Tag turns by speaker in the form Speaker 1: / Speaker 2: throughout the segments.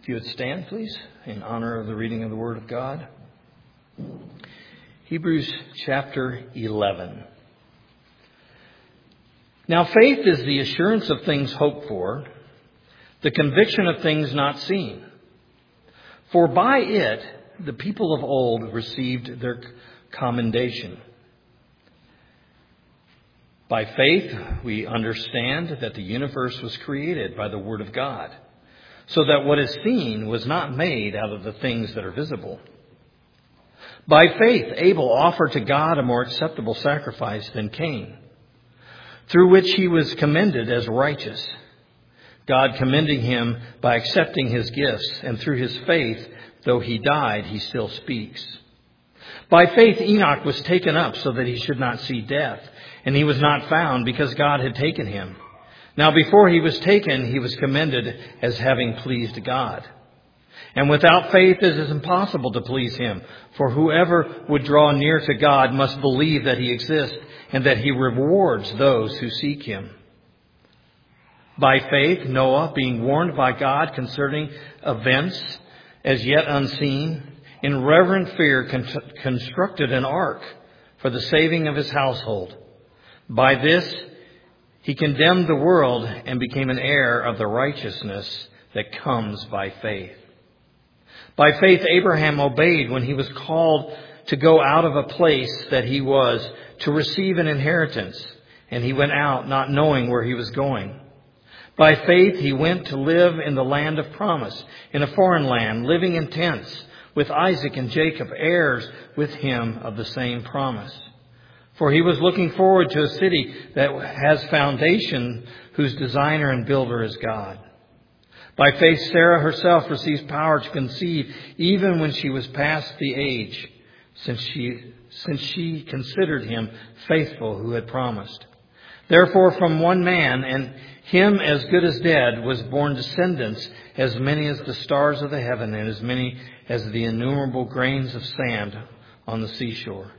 Speaker 1: If you would stand, please, in honor of the reading of the Word of God. Hebrews chapter 11. Now faith is the assurance of things hoped for, the conviction of things not seen. For by it the people of old received their commendation. By faith we understand that the universe was created by the Word of God, so that what is seen was not made out of the things that are visible. By faith, Abel offered to God a more acceptable sacrifice than Cain, through which he was commended as righteous, God commending him by accepting his gifts, and through his faith, though he died, he still speaks. By faith, Enoch was taken up so that he should not see death, and he was not found because God had taken him. Now before he was taken, he was commended as having pleased God. And without faith it is impossible to please him. For whoever would draw near to God must believe that he exists and that he rewards those who seek him. By faith, Noah, being warned by God concerning events as yet unseen, in reverent fear constructed an ark for the saving of his household. By this he condemned the world and became an heir of the righteousness that comes by faith. By faith, Abraham obeyed when he was called to go out of a place that he was to receive an inheritance, and he went out not knowing where he was going. By faith, he went to live in the land of promise, in a foreign land, living in tents with Isaac and Jacob, heirs with him of the same promise. For he was looking forward to a city that has foundation, whose designer and builder is God. By faith, Sarah herself received power to conceive, even when she was past the age, since she considered him faithful who had promised. Therefore, from one man, and him as good as dead, was born descendants, as many as the stars of the heaven, and as many as the innumerable grains of sand on the seashore.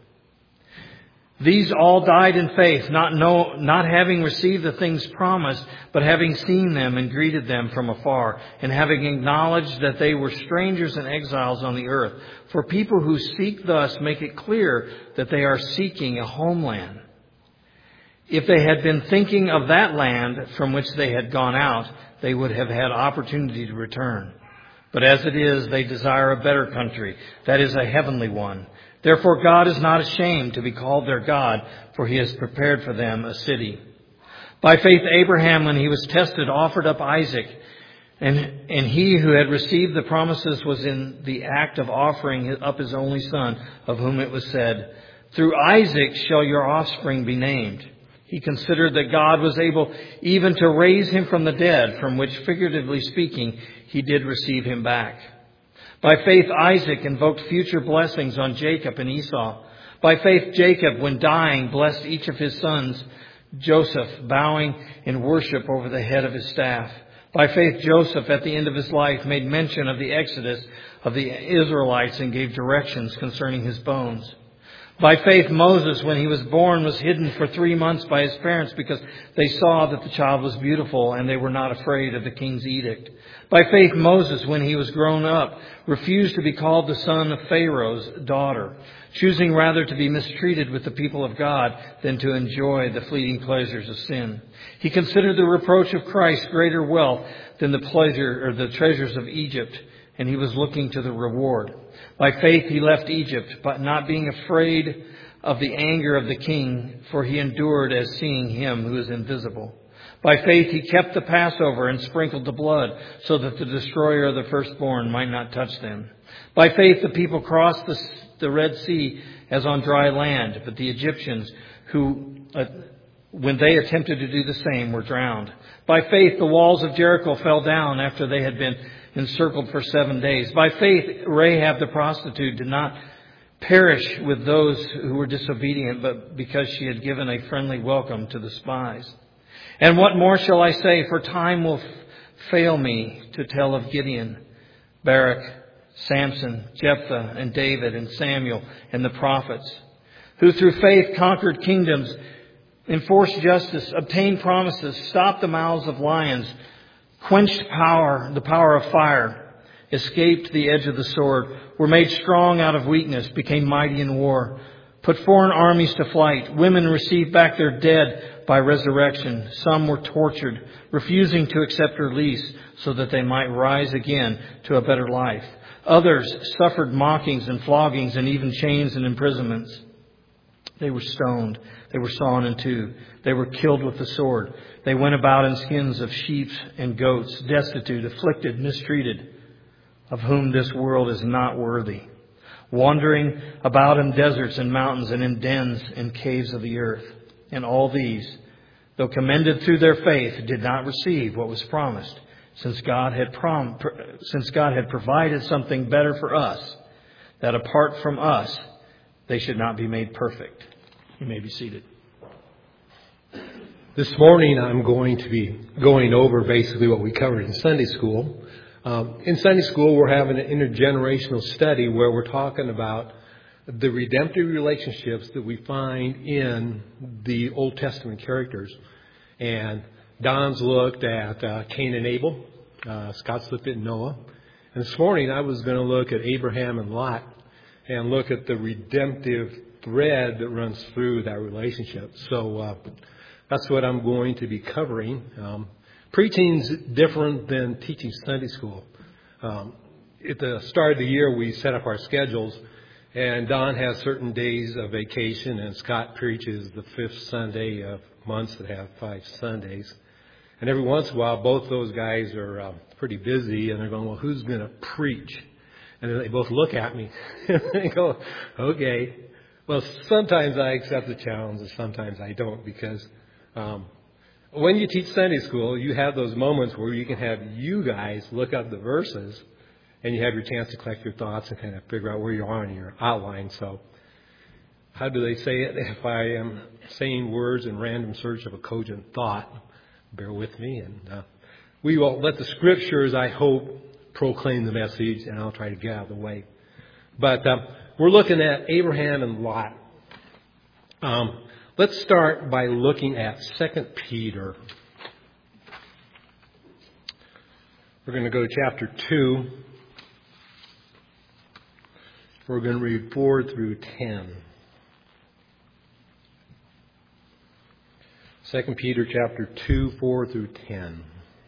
Speaker 1: These all died in faith, not having received the things promised, but having seen them and greeted them from afar, and having acknowledged that they were strangers and exiles on the earth. For people who seek thus make it clear that they are seeking a homeland. If they had been thinking of that land from which they had gone out, they would have had opportunity to return. But as it is, they desire a better country, that is, a heavenly one. Therefore God is not ashamed to be called their God, for he has prepared for them a city. By faith Abraham, when he was tested, offered up Isaac. And he who had received the promises was in the act of offering up his only son, of whom it was said, "Through Isaac shall your offspring be named." He considered that God was able even to raise him from the dead, from which, figuratively speaking, he did receive him back. By faith, Isaac invoked future blessings on Jacob and Esau. By faith, Jacob, when dying, blessed each of his sons, Joseph, bowing in worship over the head of his staff. By faith, Joseph, at the end of his life, made mention of the exodus of the Israelites and gave directions concerning his bones. By faith, Moses, when he was born, was hidden for 3 months by his parents because they saw that the child was beautiful and they were not afraid of the king's edict. By faith, Moses, when he was grown up, refused to be called the son of Pharaoh's daughter, choosing rather to be mistreated with the people of God than to enjoy the fleeting pleasures of sin. He considered the reproach of Christ greater wealth than the treasures of Egypt, and he was looking to the reward. By faith he left Egypt, but not being afraid of the anger of the king, for he endured as seeing him who is invisible. By faith he kept the Passover and sprinkled the blood, so that the destroyer of the firstborn might not touch them. By faith the people crossed the Red Sea as on dry land, but the Egyptians, when they attempted to do the same, were drowned. By faith the walls of Jericho fell down after they had been encircled for 7 days. By faith Rahab the prostitute did not perish with those who were disobedient, but because she had given a friendly welcome to the spies. And what more shall I say? For time will fail me to tell of Gideon, Barak, Samson, Jephthah, and David, and Samuel, and the prophets, who through faith conquered kingdoms, enforced justice, obtained promises, stopped the mouths of lions, quenched the power of fire, escaped the edge of the sword, were made strong out of weakness, became mighty in war, put foreign armies to flight. Women received back their dead by resurrection. Some were tortured, refusing to accept release so that they might rise again to a better life. Others suffered mockings and floggings and even chains and imprisonments. They were stoned. They were sawn in two. They were killed with the sword. They went about in skins of sheep and goats, destitute, afflicted, mistreated, of whom this world is not worthy, wandering about in deserts and mountains and in dens and caves of the earth. And all these, though commended through their faith, did not receive what was promised, since God had provided something better for us, that apart from us, they should not be made perfect. You may be seated.
Speaker 2: This morning I'm going to be going over basically what we covered in Sunday school. In Sunday school we're having an intergenerational study where we're talking about the redemptive relationships that we find in the Old Testament characters. And Don's looked at Cain and Abel. Scott's looked at Noah. And this morning I was going to look at Abraham and Lot and look at the redemptive thread that runs through that relationship. So that's what I'm going to be covering. Preaching's different than teaching Sunday school. At the start of the year, we set up our schedules, and Don has certain days of vacation, and Scott preaches the fifth Sunday of months that have 5 Sundays. And every once in a while, both those guys are pretty busy, and they're going, well, who's going to preach? And they both look at me, and they go, okay. Well, sometimes I accept the challenge, and sometimes I don't, because when you teach Sunday school, you have those moments where you can have you guys look up the verses, and you have your chance to collect your thoughts and kind of figure out where you are in your outline. So how do they say it? If I am saying words in random search of a cogent thought, bear with me. And we will let the Scriptures, I hope, proclaim the message, and I'll try to get out of the way. But we're looking at Abraham and Lot. Let's start by looking at 2 Peter. We're going to go to chapter 2. We're going to read 4 through 10. 2 Peter chapter 2, 4 through 10.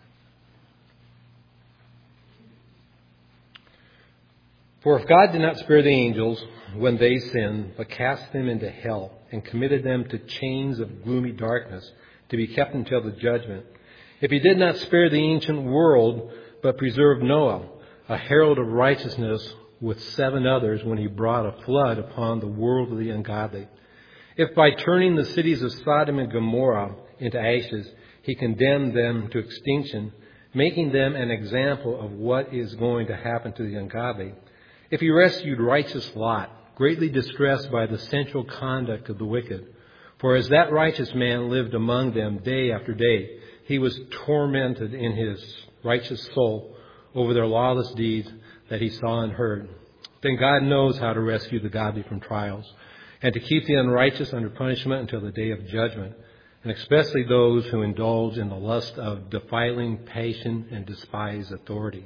Speaker 2: For if God did not spare the angels when they sinned, but cast them into hell and committed them to chains of gloomy darkness to be kept until the judgment, if he did not spare the ancient world, but preserved Noah, a herald of righteousness, with 7 others when he brought a flood upon the world of the ungodly, if by turning the cities of Sodom and Gomorrah into ashes, he condemned them to extinction, making them an example of what is going to happen to the ungodly, if he rescued righteous Lot, greatly distressed by the sensual conduct of the wicked, for as that righteous man lived among them day after day, he was tormented in his righteous soul over their lawless deeds that he saw and heard. Then God knows how to rescue the godly from trials, and to keep the unrighteous under punishment until the day of judgment, and especially those who indulge in the lust of defiling passion and despise authority.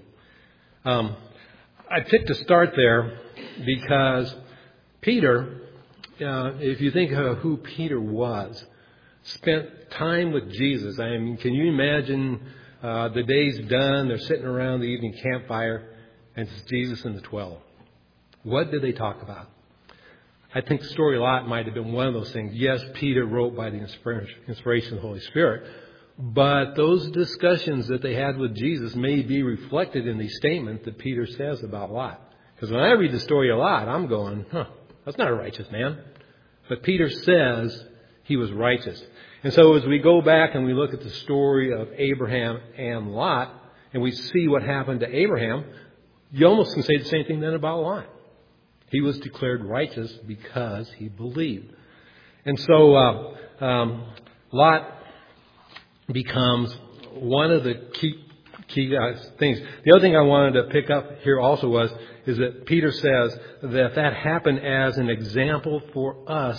Speaker 2: I picked to start there because Peter, if you think of who Peter was, spent time with Jesus. I mean, can you imagine the day's done, they're sitting around the evening campfire, and it's Jesus and the 12. What did they talk about? I think the story of Lot might have been one of those things. Yes, Peter wrote by the inspiration of the Holy Spirit, but those discussions that they had with Jesus may be reflected in the statement that Peter says about Lot. Because when I read the story of Lot, I'm going, that's not a righteous man. But Peter says he was righteous. And so as we go back and we look at the story of Abraham and Lot, and we see what happened to Abraham, you almost can say the same thing then about Lot. He was declared righteous because he believed. And so Lot becomes one of the key things. The other thing I wanted to pick up here also is that Peter says that happened as an example for us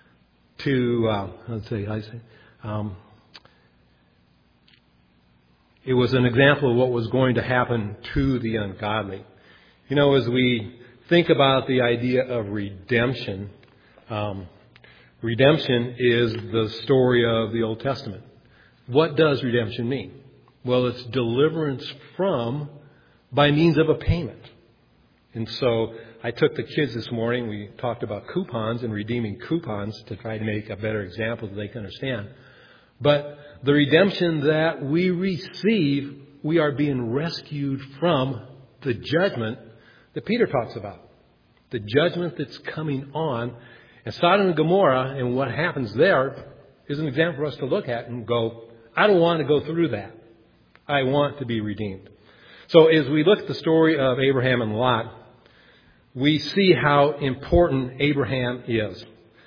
Speaker 2: to It was an example of what was going to happen to the ungodly. You know, as we think about the idea of redemption, redemption is the story of the Old Testament. What does redemption mean? Well, it's deliverance from by means of a payment. And so I took the kids this morning. We talked about coupons and redeeming coupons to try to make a better example that they can understand. But the redemption that we receive, we are being rescued from the judgment that Peter talks about. The judgment that's coming on. And Sodom and Gomorrah and what happens there is an example for us to look at and go, I don't want to go through that. I want to be redeemed. So as we look at the story of Abraham and Lot, we see how important Abraham is.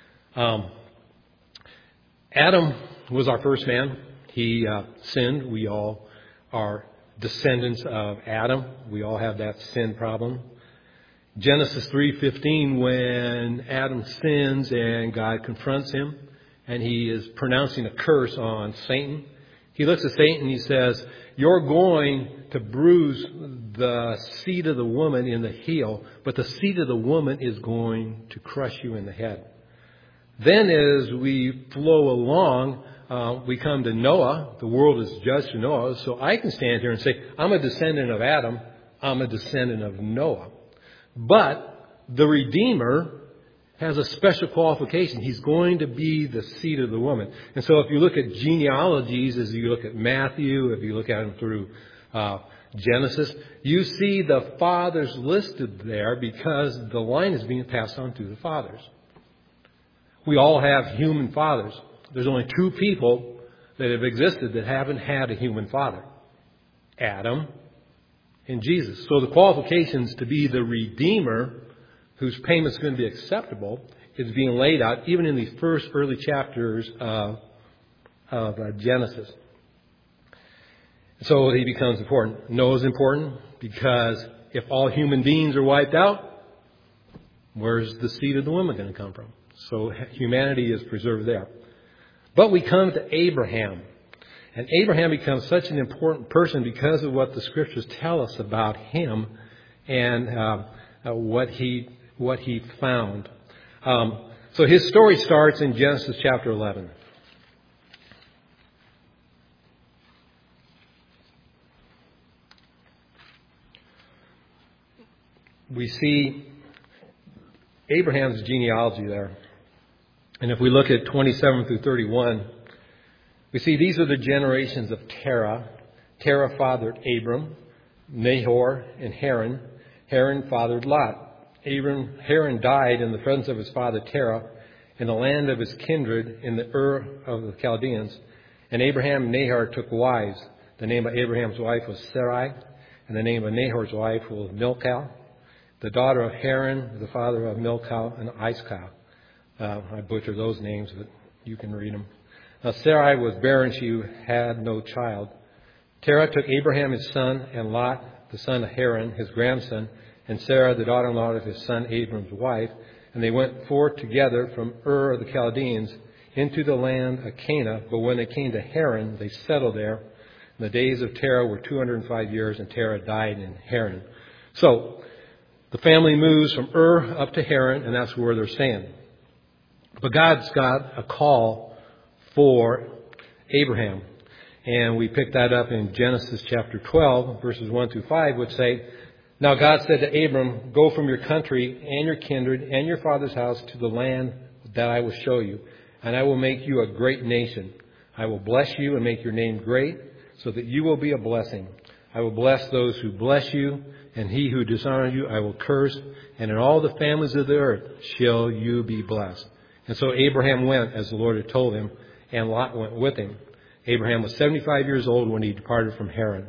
Speaker 2: Adam was our first man. He sinned. We all are descendants of Adam. We all have that sin problem. Genesis 3:15, when Adam sins and God confronts him and he is pronouncing a curse on Satan, he looks at Satan and he says, you're going to bruise the seed of the woman in the heel, but the seed of the woman is going to crush you in the head. Then as we flow along, we come to Noah. The world is judged to Noah. So I can stand here and say, I'm a descendant of Adam. I'm a descendant of Noah. But the Redeemer has a special qualification. He's going to be the seed of the woman. And so if you look at genealogies, as you look at Matthew, if you look at them through Genesis, you see the fathers listed there because the line is being passed on to the fathers. We all have human fathers. There's only two people that have existed that haven't had a human father. Adam and Jesus. So the qualifications to be the Redeemer, whose payment is going to be acceptable, is being laid out even in these first early chapters of Genesis. So he becomes important. Noah's important because if all human beings are wiped out, where's the seed of the woman going to come from? So humanity is preserved there. But we come to Abraham. And Abraham becomes such an important person because of what the Scriptures tell us about him and what he found. So his story starts in Genesis chapter 11. We see Abraham's genealogy there. And if we look at 27 through 31, we see these are the generations of Terah. Terah fathered Abram, Nahor, and Haran. Haran fathered Lot. Haran died in the presence of his father Terah in the land of his kindred in the Ur of the Chaldeans. And Abraham and Nahor took wives. The name of Abraham's wife was Sarai, and the name of Nahor's wife was Milcah, the daughter of Haran, the father of Milcah and Iscah. I butcher those names, but you can read them. Now Sarai was barren, she had no child. Terah took Abraham his son, and Lot, the son of Haran, his grandson, and Sarah, the daughter-in-law of his son Abram's wife, and they went forth together from Ur of the Chaldeans into the land of Canaan. But when they came to Haran, they settled there. And the days of Terah were 205 years, and Terah died in Haran. So the family moves from Ur up to Haran, and that's where they're staying. But God's got a call for Abraham. And we pick that up in Genesis chapter 12, verses 1 through 5, which say, Now God said to Abram, Go from your country and your kindred and your father's house to the land that I will show you, and I will make you a great nation. I will bless you and make your name great, so that you will be a blessing. I will bless those who bless you, and he who dishonors you I will curse, and in all the families of the earth shall you be blessed. And so Abraham went as the Lord had told him, and Lot went with him. Abraham was 75 years old when he departed from Haran.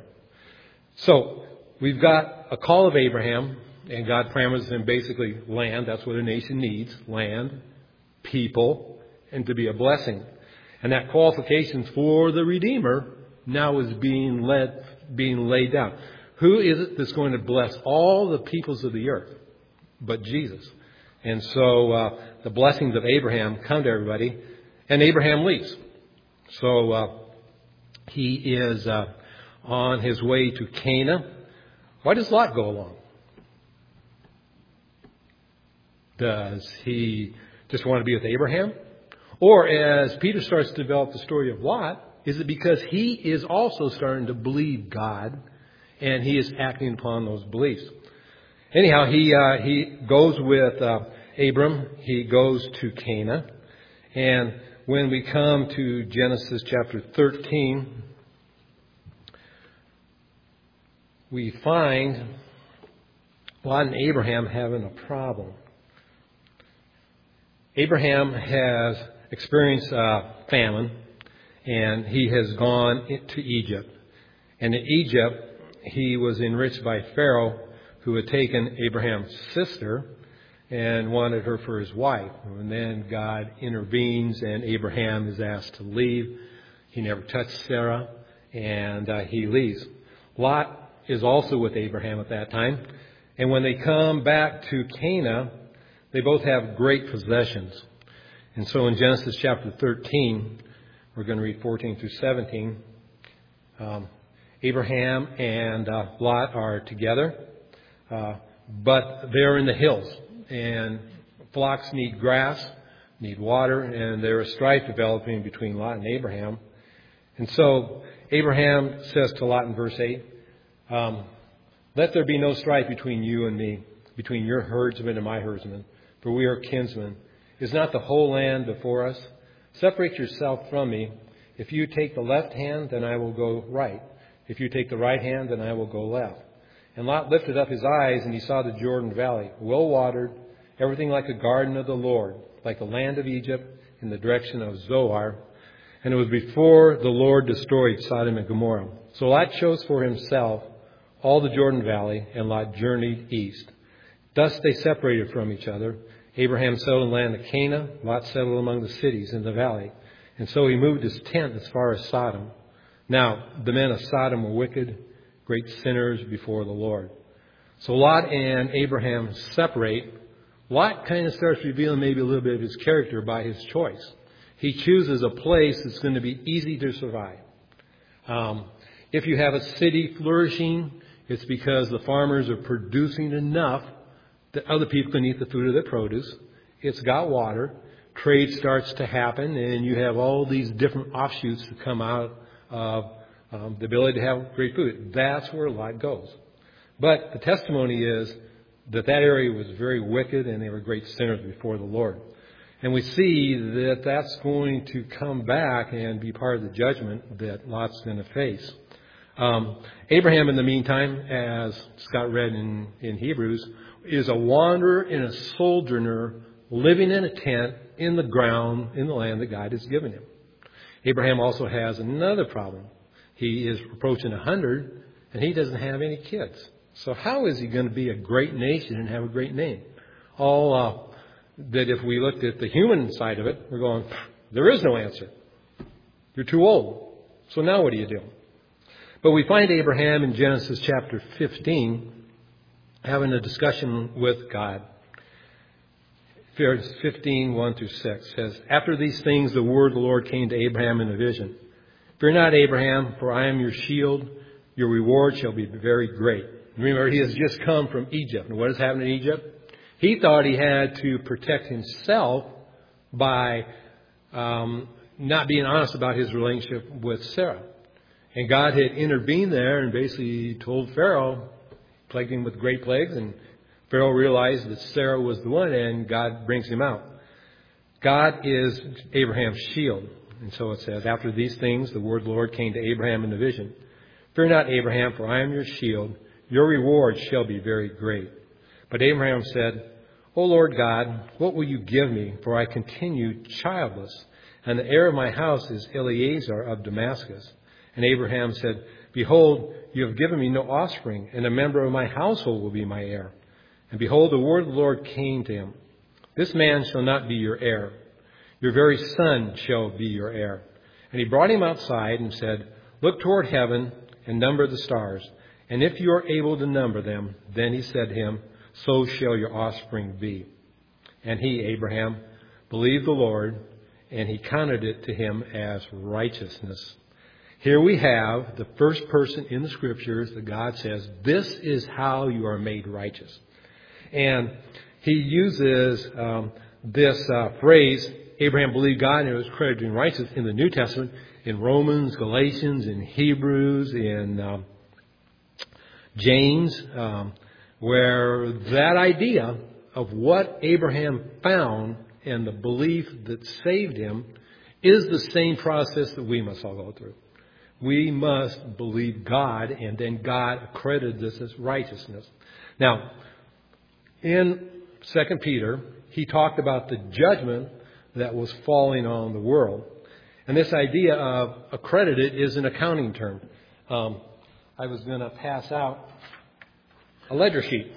Speaker 2: So we've got a call of Abraham, and God promises him basically land. That's what a nation needs. Land, people, and to be a blessing. And that qualifications for the Redeemer now is being laid down. Who is it that's going to bless all the peoples of the earth but Jesus? And so the blessings of Abraham come to everybody, and Abraham leaves. So he is on his way to Cana, why does Lot go along? Does he just want to be with Abraham? Or as Peter starts to develop the story of Lot, is it because he is also starting to believe God and he is acting upon those beliefs? Anyhow, he goes with Abram. He goes to Cana. And when we come to Genesis chapter 13, we find Lot and Abraham having a problem. Abraham has experienced famine, and he has gone to Egypt. And in Egypt, he was enriched by Pharaoh, who had taken Abraham's sister and wanted her for his wife. And then God intervenes, and Abraham is asked to leave. He never touched Sarah, and he leaves. Lot is also with Abraham at that time. And when they come back to Cana, they both have great possessions. And so in Genesis chapter 13, we're going to read 14 through 17. Abraham and Lot are together, but they're in the hills. And flocks need grass, need water, and there is strife developing between Lot and Abraham. And so Abraham says to Lot in verse 8, let there be no strife between you and me, between your herdsmen and my herdsmen, for we are kinsmen. Is not the whole land before us? Separate yourself from me. If you take the left hand, then I will go right. If you take the right hand, then I will go left. And Lot lifted up his eyes, and he saw the Jordan Valley, well watered, everything like a garden of the Lord, like the land of Egypt in the direction of Zoar. And it was before the Lord destroyed Sodom and Gomorrah. So Lot chose for himself all the Jordan Valley, and Lot journeyed east. Thus they separated from each other. Abraham settled in the land of Cana. Lot settled among the cities in the valley. And so he moved his tent as far as Sodom. Now, the men of Sodom were wicked, great sinners before the Lord. So Lot and Abraham separate. Lot kind of starts revealing maybe a little bit of his character by his choice. He chooses a place that's going to be easy to survive. If you have a city flourishing, it's because the farmers are producing enough that other people can eat the fruit of their produce. It's got water. Trade starts to happen, and you have all these different offshoots that come out of the ability to have great food. That's where Lot goes. But the testimony is that area was very wicked, and they were great sinners before the Lord. And we see that that's going to come back and be part of the judgment that Lot's going to face. Abraham, in the meantime, as Scott read in Hebrews, is a wanderer and a sojourner living in a tent in the ground in the land that God has given him. Abraham also has another problem. He is approaching 100, and he doesn't have any kids. So how is he going to be a great nation and have a great name? All that if we looked at the human side of it, we're going, there is no answer. You're too old. So now what do you do? But we find Abraham in Genesis chapter 15 having a discussion with God. Verse 15, 1 through 6 says, After these things the word of the Lord came to Abraham in a vision. Fear not, Abraham, for I am your shield. Your reward shall be very great. Remember, he has just come from Egypt. And what has happened in Egypt? He thought he had to protect himself by not being honest about his relationship with Sarah. And God had intervened there and basically told Pharaoh, plagued him with great plagues, and Pharaoh realized that Sarah was the one, and God brings him out. God is Abraham's shield. And so it says, After these things, the word of the Lord came to Abraham in a vision. Fear not, Abraham, for I am your shield. Your reward shall be very great. But Abraham said, O Lord God, what will you give me? For I continue childless, and the heir of my house is Eliezer of Damascus. And Abraham said, Behold, you have given me no offspring, and a member of my household will be my heir. And behold, the word of the Lord came to him. This man shall not be your heir. Your very son shall be your heir. And he brought him outside and said, Look toward heaven and number the stars. And if you are able to number them, then he said to him, So shall your offspring be. And he, Abraham, believed the Lord, and he counted it to him as righteousness. Here we have the first person in the Scriptures that God says, this is how you are made righteous. And he uses this phrase, Abraham believed God and it was credited to him righteous, in the New Testament, in Romans, Galatians, in Hebrews, in James, where that idea of what Abraham found and the belief that saved him is the same process that we must all go through. We must believe God, and then God accredited this as righteousness. Now, in 2 Peter, he talked about the judgment that was falling on the world. And this idea of accredited is an accounting term. I was going to pass out a ledger sheet.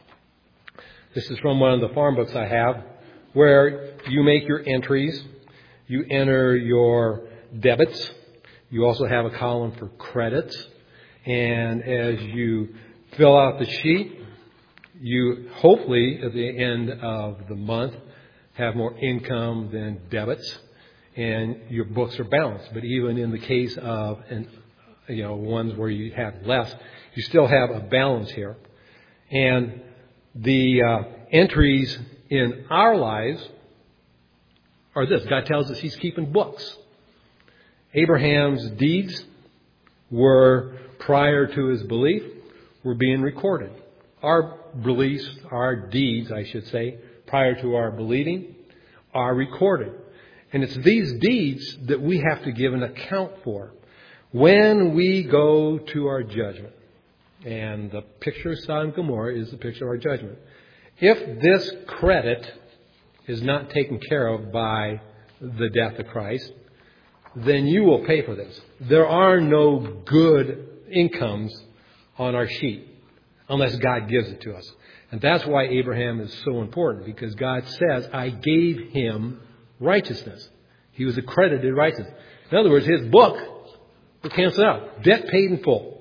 Speaker 2: This is from one of the farm books I have, where you make your entries, you enter your debits, you also have a column for credits, and as you fill out the sheet, you hopefully at the end of the month have more income than debits, and your books are balanced. But even in the case of ones where you have less, you still have a balance here. And the entries in our lives are this. God tells us He's keeping books. Abraham's deeds were, prior to his belief, were being recorded. Our beliefs, our deeds, I should say, prior to our believing, are recorded. And it's these deeds that we have to give an account for when we go to our judgment. And the picture of Sodom and Gomorrah is the picture of our judgment. If this credit is not taken care of by the death of Christ, then you will pay for this. There are no good incomes on our sheet unless God gives it to us. And that's why Abraham is so important, because God says, I gave him righteousness. He was accredited righteous. In other words, his book was canceled out. Debt paid in full.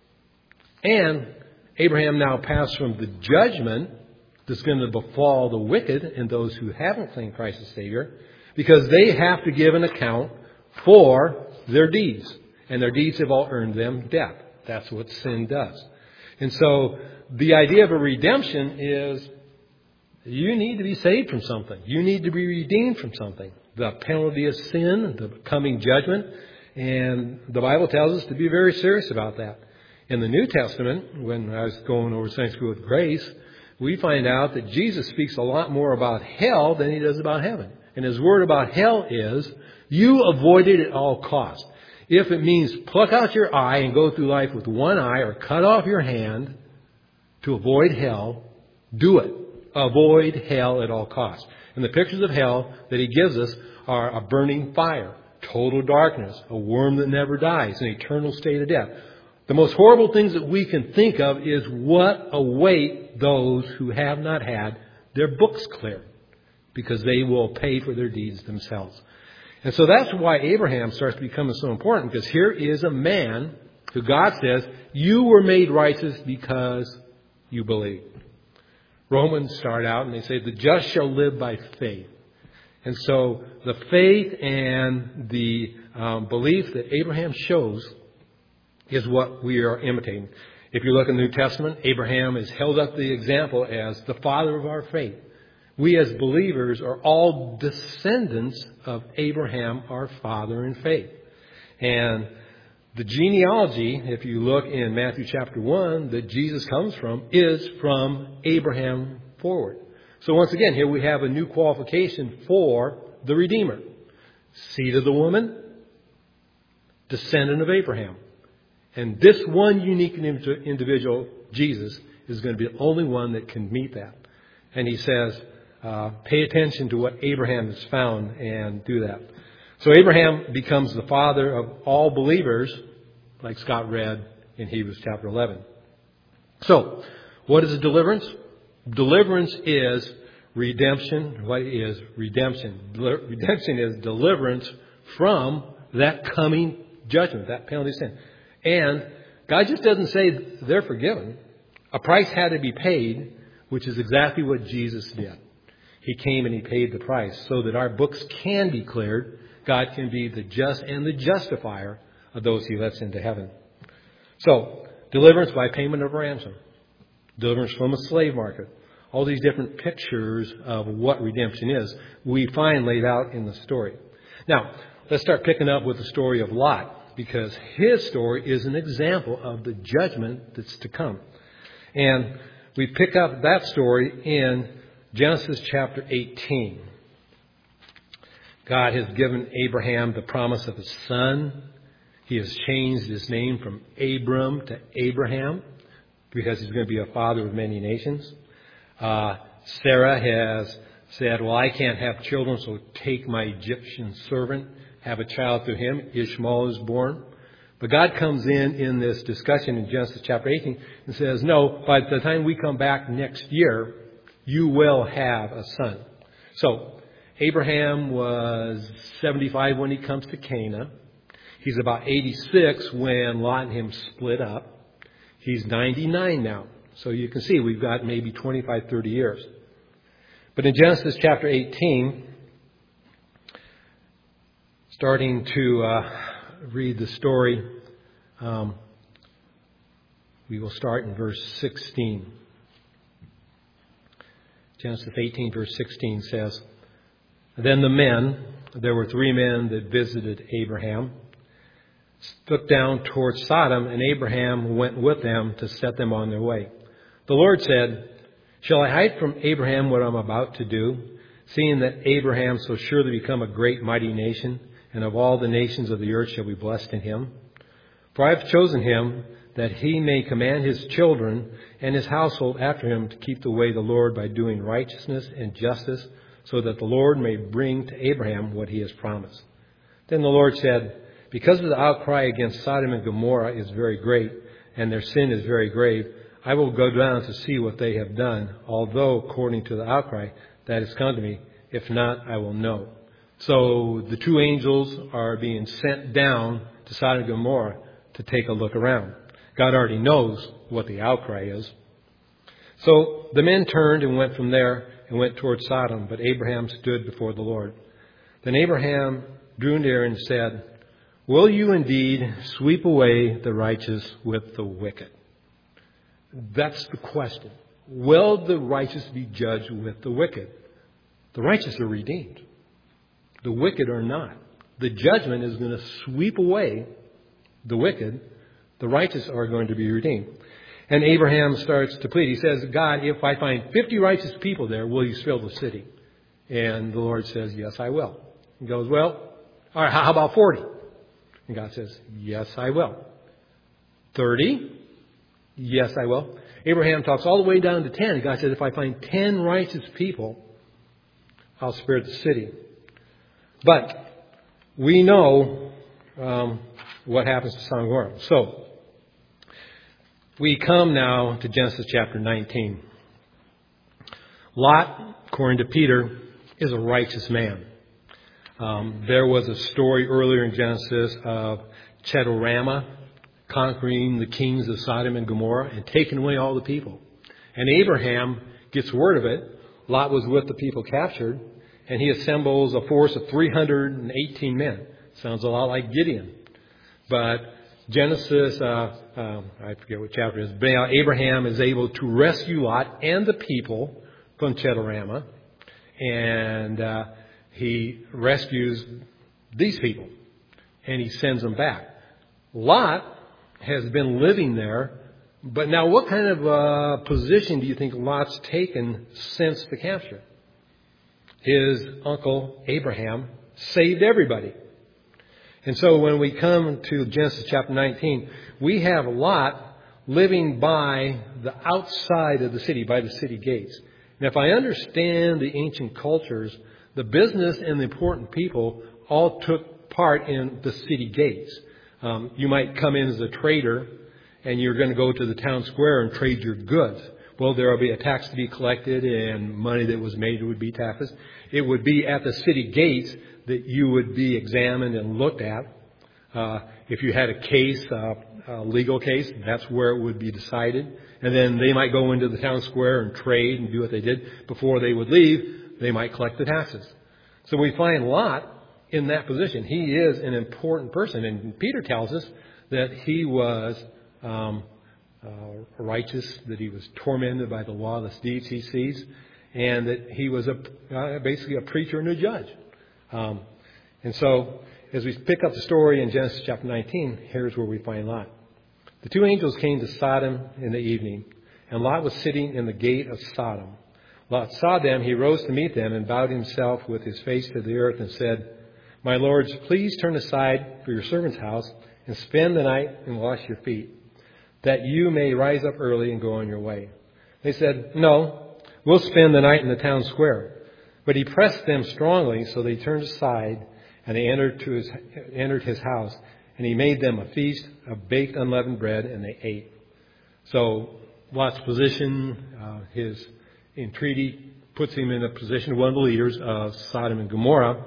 Speaker 2: And Abraham now passed from the judgment that's going to befall the wicked and those who haven't claimed Christ as Savior, because they have to give an account for their deeds. And their deeds have all earned them death. That's what sin does. And so the idea of a redemption is you need to be saved from something. You need to be redeemed from something. The penalty of sin, the coming judgment. And the Bible tells us to be very serious about that. In the New Testament, when I was going over Sunday School with Grace, we find out that Jesus speaks a lot more about hell than He does about heaven. And His word about hell is, you avoid it at all costs. If it means pluck out your eye and go through life with one eye, or cut off your hand to avoid hell, do it. Avoid hell at all costs. And the pictures of hell that He gives us are a burning fire, total darkness, a worm that never dies, an eternal state of death. The most horrible things that we can think of is what await those who have not had their books cleared, because they will pay for their deeds themselves. And so that's why Abraham starts becoming so important, because here is a man who God says, you were made righteous because you believe. Romans start out and they say, the just shall live by faith. And so the faith and the belief that Abraham shows is what we are imitating. If you look in the New Testament, Abraham is held up the example as the father of our faith. We as believers are all descendants of Abraham, our father in faith. And the genealogy, if you look in Matthew chapter 1, that Jesus comes from, is from Abraham forward. So once again, here we have a new qualification for the Redeemer. Seed of the woman, descendant of Abraham. And this one unique individual, Jesus, is going to be the only one that can meet that. And He says, pay attention to what Abraham has found and do that. So Abraham becomes the father of all believers, like Scott read in Hebrews chapter 11. So, what is a deliverance? Deliverance is redemption. What is redemption? Redemption is deliverance from that coming judgment, that penalty of sin. And God just doesn't say they're forgiven. A price had to be paid, which is exactly what Jesus did. He came and He paid the price so that our books can be cleared. God can be the just and the justifier of those he lets into heaven. So, deliverance by payment of ransom. Deliverance from a slave market. All these different pictures of what redemption is, we find laid out in the story. Now, let's start picking up with the story of Lot, because his story is an example of the judgment that's to come. And we pick up that story in Genesis chapter 18. God has given Abraham the promise of a son. He has changed his name from Abram to Abraham because he's going to be a father of many nations. Sarah has said, well, I can't have children, so take my Egyptian servant, have a child through him. Ishmael is born. But God comes in this discussion in Genesis chapter 18 and says, no, by the time we come back next year, you will have a son. So Abraham was 75 when he comes to Canaan. He's about 86 when Lot and him split up. He's 99 now. So you can see we've got maybe 25, 30 years. But in Genesis chapter 18, starting to read the story, we will start in verse 16. Genesis 18, verse 16 says, Then the men, there were 3 men that visited Abraham, looked down towards Sodom, and Abraham went with them to set them on their way. The Lord said, Shall I hide from Abraham what I'm about to do, seeing that Abraham shall surely become a great mighty nation, and of all the nations of the earth shall be blessed in him? For I have chosen him, that he may command his children and his household after him to keep the way of the Lord by doing righteousness and justice, so that the Lord may bring to Abraham what he has promised. Then the Lord said, Because of the outcry against Sodom and Gomorrah is very great, and their sin is very grave, I will go down to see what they have done, although according to the outcry that has come to me, if not, I will know. So the 2 angels are being sent down to Sodom and Gomorrah to take a look around. God already knows what the outcry is. So the men turned and went from there and went toward Sodom, but Abraham stood before the Lord. Then Abraham drew near and said, Will you indeed sweep away the righteous with the wicked? That's the question. Will the righteous be judged with the wicked? The righteous are redeemed. The wicked are not. The judgment is going to sweep away the wicked. The righteous are going to be redeemed. And Abraham starts to plead. He says, God, if I find 50 righteous people there, will you fill the city? And the Lord says, yes, I will. He goes, well, all right, how about 40? And God says, yes, I will. 30? Yes, I will. Abraham talks all the way down to 10. And God says, if I find 10 righteous people, I'll spare the city. But we know what happens to Sodom and Gomorrah. So we come now to Genesis chapter 19. Lot, according to Peter, is a righteous man. There was a story earlier in Genesis of Chedorlaomer conquering the kings of Sodom and Gomorrah and taking away all the people. And Abraham gets word of it. Lot was with the people captured, and he assembles a force of 318 men. Sounds a lot like Gideon. But Genesis, I forget what chapter it is, but Abraham is able to rescue Lot and the people from Chedorlaomer, and he rescues these people, and he sends them back. Lot has been living there, but now what kind of position do you think Lot's taken since the capture? His uncle Abraham saved everybody. And so when we come to Genesis chapter 19, we have Lot living by the outside of the city, by the city gates. And if I understand the ancient cultures, the business and the important people all took part in the city gates. You might come in as a trader and you're going to go to the town square and trade your goods. Well, there will be a tax to be collected and money that was made would be taxes. It would be at the city gates that you would be examined and looked at. If you had a case, a legal case, that's where it would be decided. And then they might go into the town square and trade and do what they did. Before they would leave, they might collect the taxes. So we find Lot in that position. He is an important person. And Peter tells us that he was righteous, that he was tormented by the lawless deeds he sees, and that he was basically a preacher and a judge. And so, as we pick up the story in Genesis chapter 19, here's where we find Lot. The two angels came to Sodom in the evening, and Lot was sitting in the gate of Sodom. Lot saw them, he rose to meet them, and bowed himself with his face to the earth and said, "My lords, please turn aside for your servant's house and spend the night and wash your feet, that you may rise up early and go on your way." They said, "No, we'll spend the night in the town square." But he pressed them strongly, so they turned aside, and they entered his house, and he made them a feast of baked unleavened bread, and they ate. So Lot's position, his entreaty, puts him in a position of one of the leaders of Sodom and Gomorrah,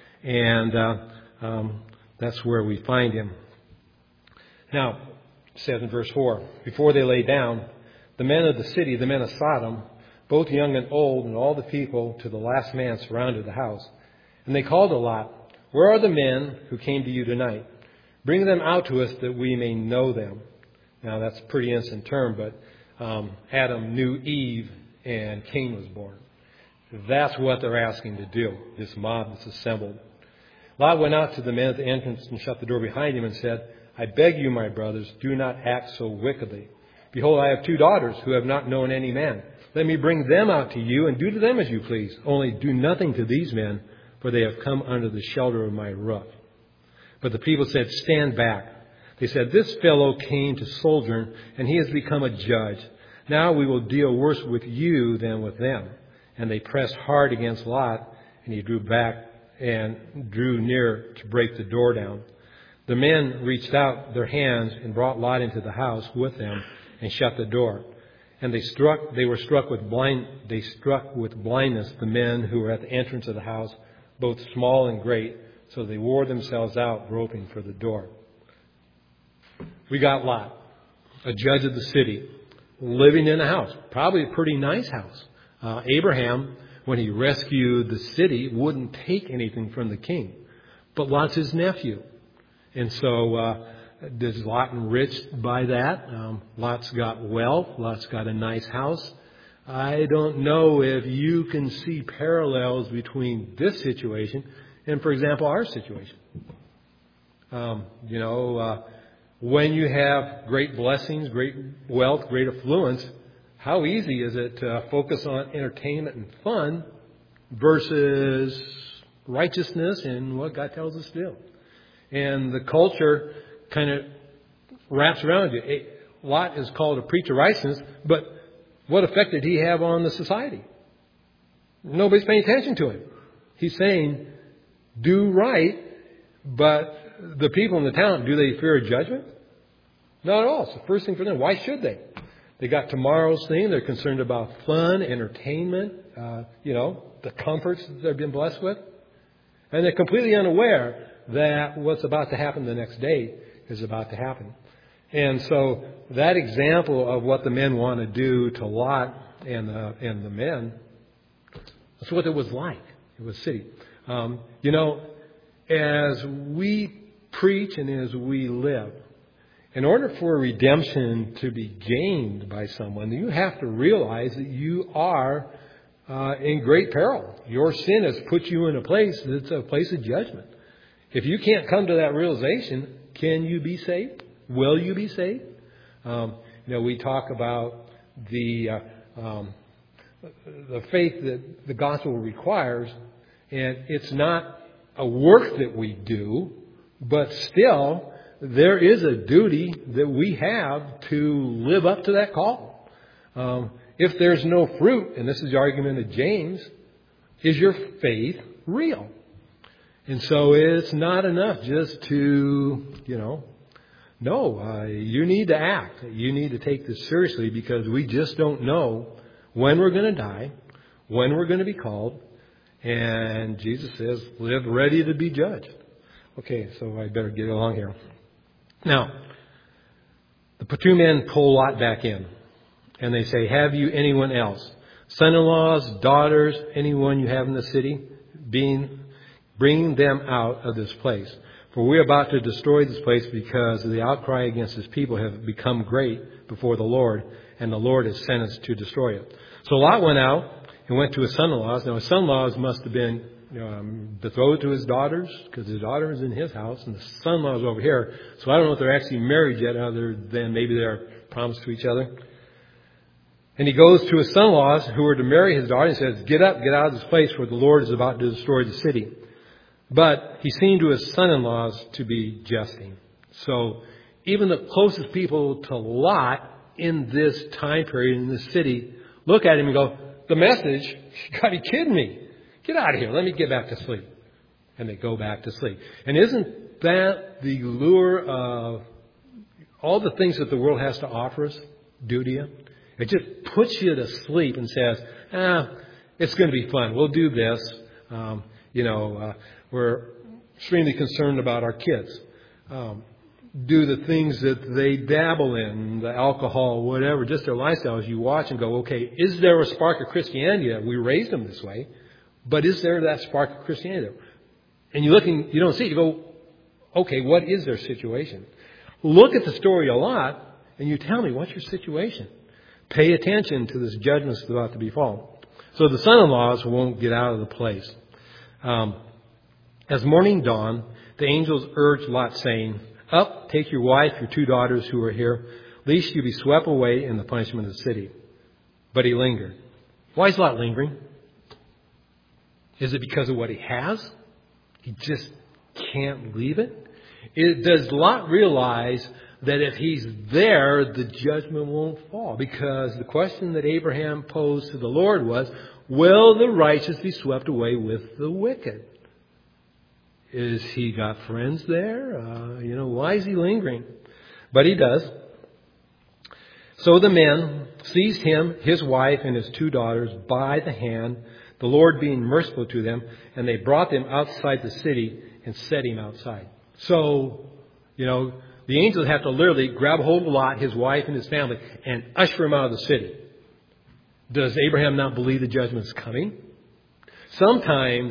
Speaker 2: and that's where we find him. Now, it says in verse 4, before they lay down, the men of the city, the men of Sodom, both young and old, and all the people to the last man surrounded the house. And they called to Lot, "Where are the men who came to you tonight? Bring them out to us that we may know them." Now, that's a pretty innocent term, but Adam knew Eve and Cain was born. That's what they're asking to do, this mob that's assembled. Lot went out to the men at the entrance and shut the door behind him and said, "I beg you, my brothers, do not act so wickedly. Behold, I have 2 daughters who have not known any man. Let me bring them out to you and do to them as you please. Only do nothing to these men, for they have come under the shelter of my roof." But the people said, "Stand back." They said, "This fellow came to sojourn, and he has become a judge. Now we will deal worse with you than with them." And they pressed hard against Lot, and he drew back and drew near to break the door down. The men reached out their hands and brought Lot into the house with them and shut the door. And they were struck with blindness, the men who were at the entrance of the house, both small and great, so they wore themselves out groping for the door. We got Lot, a judge of the city, living in a house, probably a pretty nice house. Abraham, when he rescued the city, wouldn't take anything from the king, but Lot's his nephew. And so is Lot enriched by that? Lot's got wealth. Lot's got a nice house. I don't know if you can see parallels between this situation and, for example, our situation. When you have great blessings, great wealth, great affluence, how easy is it to focus on entertainment and fun versus righteousness and what God tells us to do? And the culture kind of wraps around you. Lot is called a preacher of righteousness, but what effect did he have on the society? Nobody's paying attention to him. He's saying, do right, but the people in the town, do they fear judgment? Not at all. It's the first thing for them. Why should they? They got tomorrow's thing. They're concerned about fun, entertainment, the comforts that they've been blessed with. And they're completely unaware that what's about to happen the next day is about to happen. And so that example of what the men want to do to Lot and the men, that's what it was like. It was city. As we preach and as we live, in order for redemption to be gained by someone, you have to realize that you are in great peril. Your sin has put you in a place that's a place of judgment. If you can't come to that realization, can you be saved? Will you be saved? We talk about the faith that the gospel requires, and it's not a work that we do, but still there is a duty that we have to live up to that call. If there's no fruit, and this is the argument of James, is your faith real? And so it's not enough just to, you need to act. You need to take this seriously, because we just don't know when we're going to die, when we're going to be called. And Jesus says, live ready to be judged. Okay, so I better get along here. Now, the 2 men pull Lot back in. And they say, "Have you anyone else? Son-in-laws, daughters, anyone you have in the city?" Being bring them out of this place. For we are about to destroy this place because the outcry against his people have become great before the Lord, and the Lord has sent us to destroy it. So Lot went out and went to his son-in-laws. Now his son-in-laws must have been betrothed to his daughters, because his daughter is in his house and the son-in-law is over here. So I don't know if they're actually married yet, other than maybe they're promised to each other. And he goes to his son-in-laws who were to marry his daughter and says, get up, get out of this place, for the Lord is about to destroy the city. But he seemed to his son-in-laws to be jesting. So even the closest people to Lot in this time period in this city look at him and go, the message, you got to be kidding me. Get out of here. Let me get back to sleep. And they go back to sleep. And isn't that the lure of all the things that the world has to offer us do to you? It just puts you to sleep and says, it's going to be fun. We'll do this. We're extremely concerned about our kids. Do the things that they dabble in, the alcohol, whatever, just their lifestyles. You watch and go, okay, is there a spark of Christianity? We raised them this way. But is there that spark of Christianity? And you look and you don't see it. You go, okay, what is their situation? Look at the story a lot, and you tell me, what's your situation? Pay attention to this judgment that's about to befall. So the son-in-laws won't get out of the place. As morning dawned, the angels urged Lot, saying, up, take your wife, your 2 daughters who are here, lest you be swept away in the punishment of the city. But he lingered. Why is Lot lingering? Is it because of what he has? He just can't leave it? Does Lot realize that if he's there, the judgment won't fall? Because the question that Abraham posed to the Lord was, will the righteous be swept away with the wicked? Is he got friends there? Why is he lingering? But he does. So the men seized him, his wife, and his 2 daughters by the hand, the Lord being merciful to them, and they brought them outside the city and set him outside. So, the angels have to literally grab hold of Lot, his wife, and his family, and usher him out of the city. Does Abraham not believe the judgment is coming? Sometimes,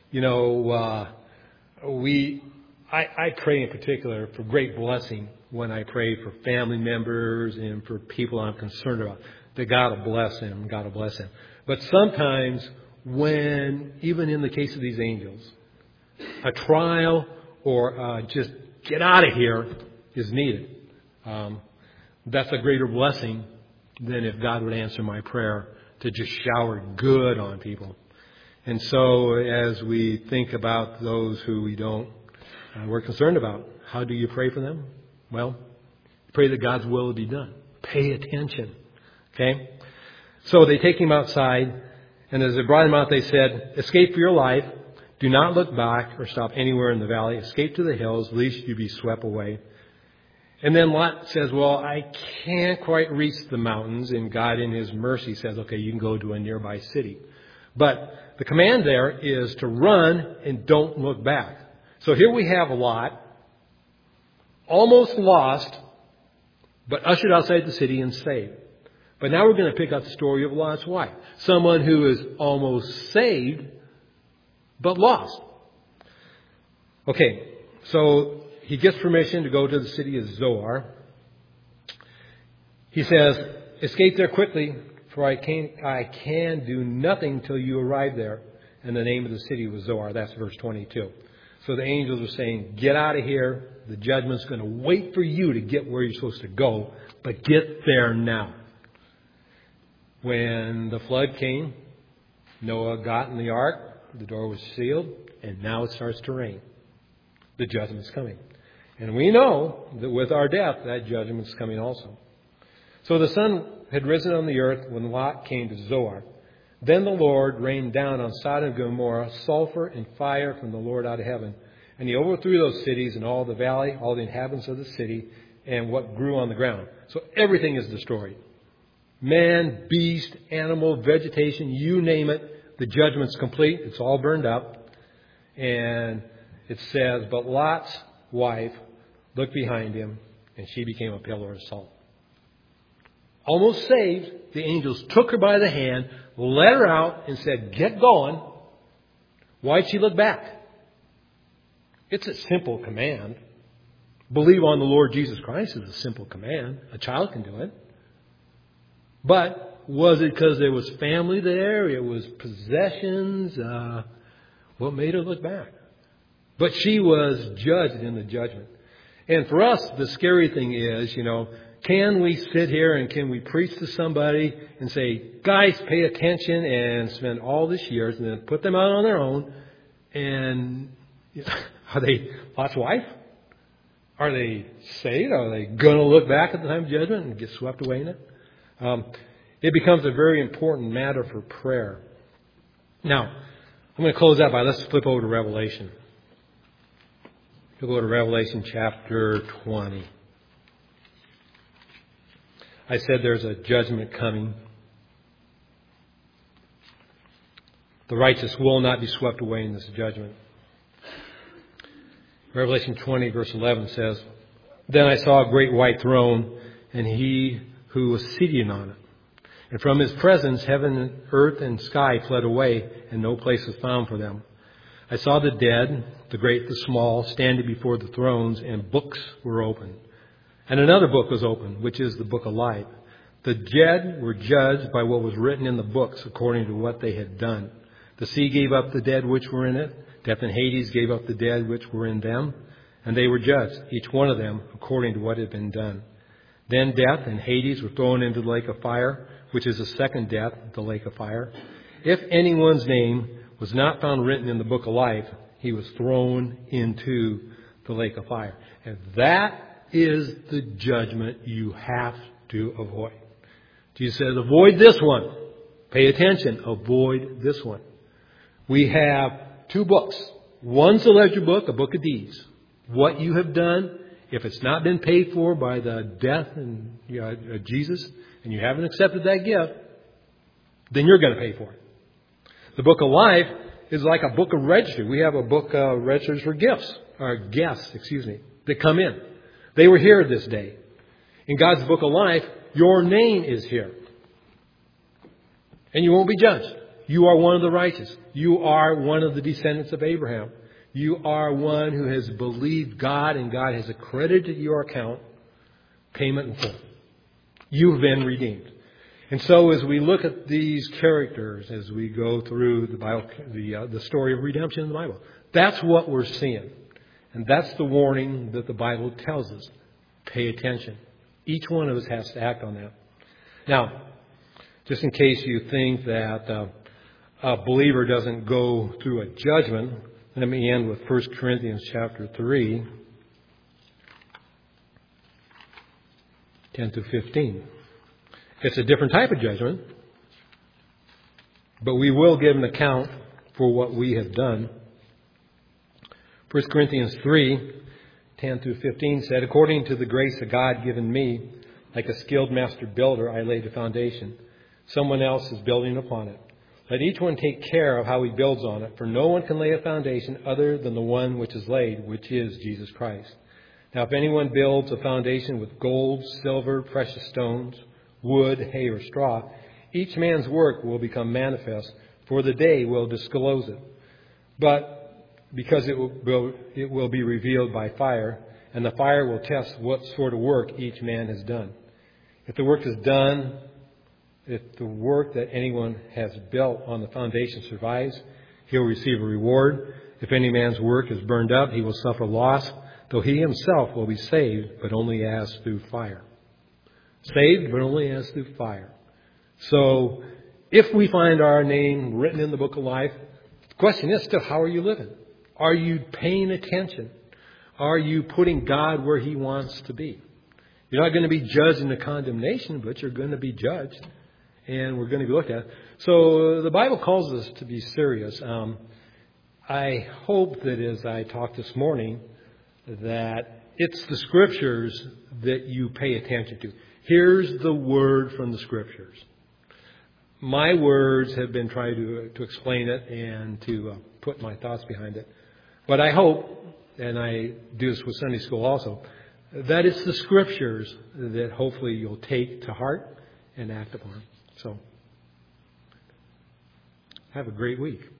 Speaker 2: I pray in particular for great blessing when I pray for family members and for people I'm concerned about. That God will bless them, God will bless them. But sometimes when, even in the case of these angels, a trial or just get out of here is needed. That's a greater blessing than if God would answer my prayer to just shower good on people. And so as we think about those who we're concerned about, how do you pray for them? Well, pray that God's will will be done. Pay attention. Okay? So they take him outside, and as they brought him out, they said, escape for your life. Do not look back or stop anywhere in the valley. Escape to the hills, lest you be swept away. And then Lot says, well, I can't quite reach the mountains. And God in his mercy says, okay, you can go to a nearby city. But the command there is to run and don't look back. So here we have Lot, almost lost, but ushered outside the city and saved. But now we're going to pick up the story of Lot's wife. Someone who is almost saved, but lost. Okay, so he gets permission to go to the city of Zoar. He says, escape there quickly, for I can do nothing till you arrive there. And the name of the city was Zoar. That's verse 22. So the angels are saying, get out of here. The judgment's going to wait for you to get where you're supposed to go, but get there now. When the flood came, Noah got in the ark, the door was sealed, and now it starts to rain. The judgment's coming. And we know that with our death, that judgment's coming also. So the sun had risen on the earth when Lot came to Zoar. Then the Lord rained down on Sodom and Gomorrah sulfur and fire from the Lord out of heaven. And he overthrew those cities and all the valley, all the inhabitants of the city, and what grew on the ground. So everything is destroyed. Man, beast, animal, vegetation, you name it. The judgment's complete. It's all burned up. And it says, but Lot's wife looked behind him, and she became a pillar of salt. Almost saved, the angels took her by the hand, led her out, and said, get going. Why'd she look back? It's a simple command. Believe on the Lord Jesus Christ is a simple command. A child can do it. But was it because there was family there? It was possessions? What made her look back? But she was judged in the judgment. And for us, the scary thing is, can we sit here and can we preach to somebody and say, guys, pay attention, and spend all these years and then put them out on their own? And are they Lot's wife? Are they saved? Are they going to look back at the time of judgment and get swept away in it? It becomes a very important matter for prayer. Now, I'm going to close out by, let's flip over to Revelation. We'll go to Revelation chapter 20. I said there's a judgment coming. The righteous will not be swept away in this judgment. Revelation 20 verse 11 says, Then I saw a great white throne, and he who was seated on it. And from his presence, heaven, earth, and sky fled away, and no place was found for them. I saw the dead, the great, the small, standing before the thrones, and books were opened. And another book was opened, which is the book of life. The dead were judged by what was written in the books according to what they had done. The sea gave up the dead which were in it. Death and Hades gave up the dead which were in them. And they were judged, each one of them, according to what had been done. Then death and Hades were thrown into the lake of fire, which is the second death, the lake of fire. If anyone's name was not found written in the book of life, he was thrown into the lake of fire. And that is the judgment you have to avoid. Jesus says, avoid this one. Pay attention. Avoid this one. We have two books. One's the ledger book, a book of deeds. What you have done, if it's not been paid for by the death of Jesus, and you haven't accepted that gift, then you're going to pay for it. The book of life is like a book of registry. We have a book of registers for guests, that come in. They were here this day. In God's book of life, your name is here. And you won't be judged. You are one of the righteous. You are one of the descendants of Abraham. You are one who has believed God, and God has accredited your account payment in full. You've been redeemed. And so as we look at these characters, as we go through the Bible, the story of redemption in the Bible, that's what we're seeing. And that's the warning that the Bible tells us. Pay attention. Each one of us has to act on that. Now, just in case you think that a believer doesn't go through a judgment, let me end with 1 Corinthians chapter 3, 10 to 15. It's a different type of judgment, but we will give an account for what we have done. 1 Corinthians 3, 10 through 15 said, According to the grace of God given me, like a skilled master builder, I laid a foundation. Someone else is building upon it. Let each one take care of how he builds on it, for no one can lay a foundation other than the one which is laid, which is Jesus Christ. Now, if anyone builds a foundation with gold, silver, precious stones, wood, hay, or straw, each man's work will become manifest, for the day will disclose it. But because it will be revealed by fire, and the fire will test what sort of work each man has done. If the work that anyone has built on the foundation survives, he'll receive a reward. If any man's work is burned up, he will suffer loss, though he himself will be saved, but only as through fire. Saved, but only as through fire. So, if we find our name written in the book of life, the question is still, how are you living? Are you paying attention? Are you putting God where He wants to be? You're not going to be judged into condemnation, but you're going to be judged. And we're going to be looked at. So the Bible calls us to be serious. I hope that as I talked this morning, that it's the Scriptures that you pay attention to. Here's the word from the Scriptures. My words have been trying to explain it and to put my thoughts behind it. But I hope, and I do this with Sunday school also, that it's the Scriptures that hopefully you'll take to heart and act upon. So, have a great week.